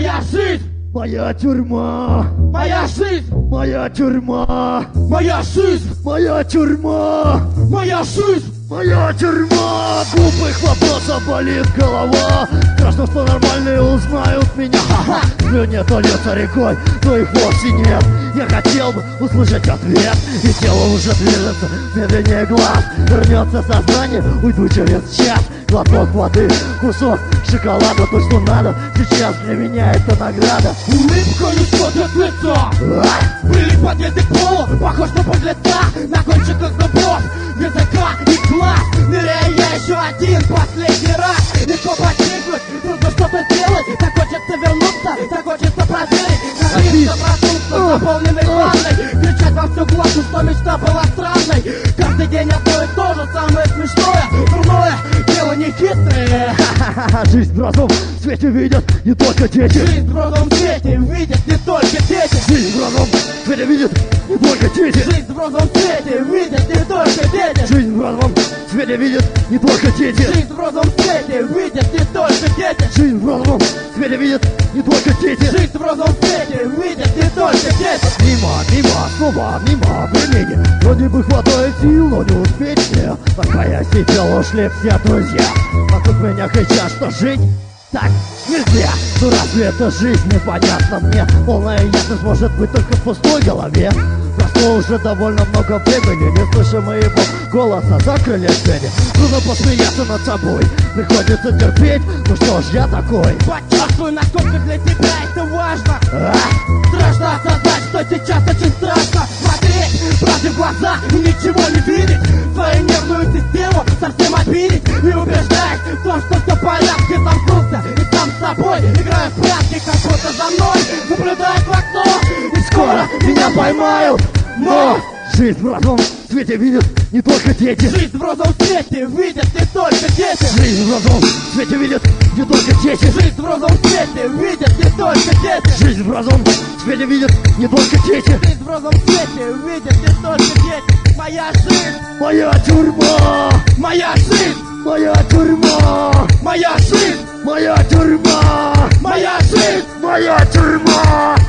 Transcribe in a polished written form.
Моя жизнь, моя тюрьма, моя жизнь, моя тюрьма, моя жизнь, моя тюрьма, моя жизнь. моя тюрьма. Глупых вопросов болит голова. Страшно, что нормальные узнают меня. Ха-ха. Слюни то льется рекой, но их вовсе нет. Я хотел бы услышать ответ, и тело уже движется медленнее глаз. Вернется сознание, уйду через час. Глоток воды, кусок шоколада, то, что надо. Сейчас для меня это награда. Улыбка не сходит с лица. Были подъезды к полу, похож на подлеца. На кончиках зубов, языка и глаз. Ныряю я еще один последний раз. Легко постигнуть, трудно что-то сделать. Так хочется вернуться, так хочется проверить. Надеюсь, проснуться, заполненный ванной. Кричать во всю глотку, что мечта была странной. Каждый день одно и то же, самое смешное. Дурное, дело не хитрое. Жизнь в розовом свете видят не только дети. Жизнь в розовом свете видят не только дети. Жизнь в розовом свете видят не только дети. Жизнь в розовом свете видят не только дети. Жизнь в розовом свете видят не только дети. Жизнь в розовом свете видят не только дети. Жизнь в розовом свете видят не только дети. Жизнь в розовом свете видят не только дети. Мимо, снова мимо времени. Вроде бы хватает сил, но не успеть мне. Пока я сидел, ушли все друзья. Вокруг меня кричат, что жить так нельзя. Ну разве это жизнь, непонятно мне. Полная ясность может быть только в пустой голове. Прошло уже довольно много времени, не слыша моего голоса, закрыли двери. Трудно посмеяться над собой, приходится терпеть. Ну что ж, я такой. Почувствуй, насколько для тебя это важно. Страшно осознать, что сейчас очень страшно. Смотреть правде в глаза и ничего не видеть. Свою нервную систему совсем обидеть. И убеждать в том, что все в порядке. Замкнулся и сам с собой играю в прятки, как будто за мной наблюдает в окно. И скоро меня поймают, но жизнь в розовом свете видят не только дети. жизнь в розовом свете видят не только дети. Жизнь в розовом свете видят не только дети. Жизнь в розовом свете видят не только дети. Жизнь в розовом свете видят не только дети. Жизнь в розовом свете видят не только дети. Моя жизнь, Моя тюрьма, моя жизнь, моя тюрьма, моя жизнь, моя тюрьма, моя жизнь. моя тюрьма.